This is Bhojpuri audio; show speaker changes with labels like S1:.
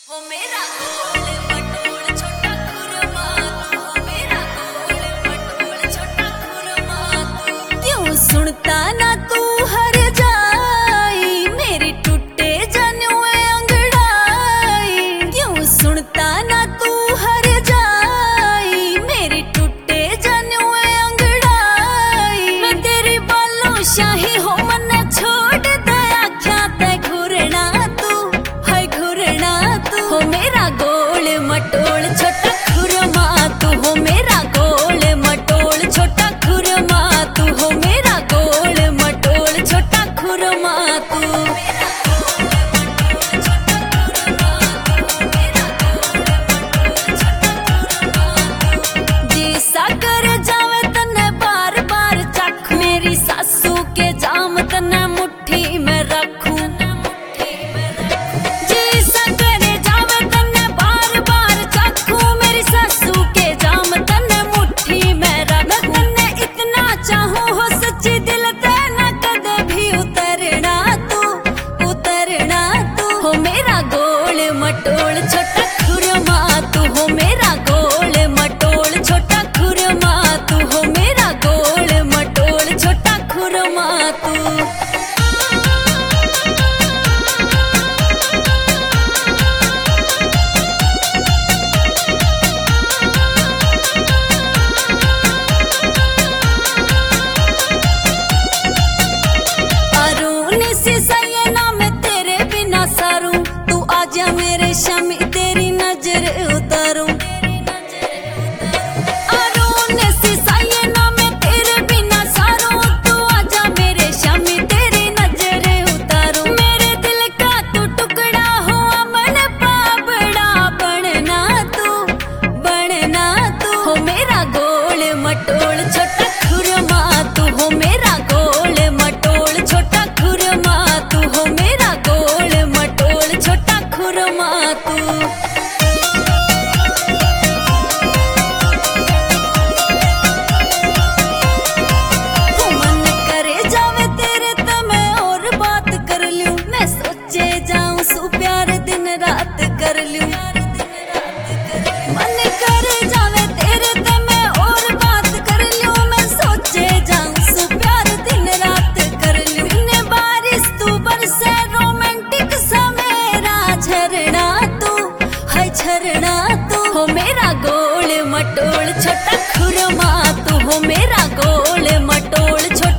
S1: वो मेरा गोल मटोल छोटा खुरमा तू, वो मेरा गोल मटोल छोटा खुरमा तू। क्यों सुनता ना तू हर जाई मेरी टूटे जनुए अंगड़ाई। क्यों सुनता ना तू हर जाई मेरी टूटे जनुए अंगड़ाई। मैं तेरी बालों शाही हो मन छोड़ दया क्या ते घुरना तू है घुरना तू। हो मेरा गोल मटोल छोटा खुरमा तू, हो मेरा गोल मटोल छोटा खुरमा तू, हो मेरा गोल मटोल छोटा खुरमा तू। जी सागर जावे तने बार बार चख, मेरी सासू के जाम तने मुट्ठी में रखूं। जी सागर जावे तने बार बार चखूं, मेरी सासू के जाम तने मुट्ठी में रख। तने इतना चाहूं हो सच्ची दिल ते ना कदे भी उतरना तू उतरना तू। हो मेरा गोल मटोल छोटा खुरमा तू, हो मेरा गोल मटोल छोटा खुरमा तू, हो मेरा गोल मटोल छोटा खुरमा तू। तेरे बिना सारूं तू आजा मेरे शमी तेरी नजर उतारूं। अरुण सिसाये ना मैं तेरे बिना सारूं तू आजा मेरे शमी तेरी नजर उतारूं। मेरे दिल का तू टुकड़ा हो अमन पापड़ा बनना तू हो मेरा गोल मटोल छोटा खुरमा तू, हो मेरा गोल मटोल छोटा खुरमा तू, हो मेरा गोल मटोल छोटा खुरमा तू। मन करे जावे तेरे तो मैं और बात कर लूं, मैं सोचे जाऊं सु प्यार दिन रात कर लूं। मन करे जावे तेरे तो मैं और बात कर लूं, मैं सोचे जाऊं सु प्यार दिन रात कर लूं। बिन बारिश तू बरसे रोमांटिक सा मेरा झरना तू है झरना तू। हो मेरा गोल मटोल छोटा खुरमा तू, हो मेरा गोल मटोल छोटा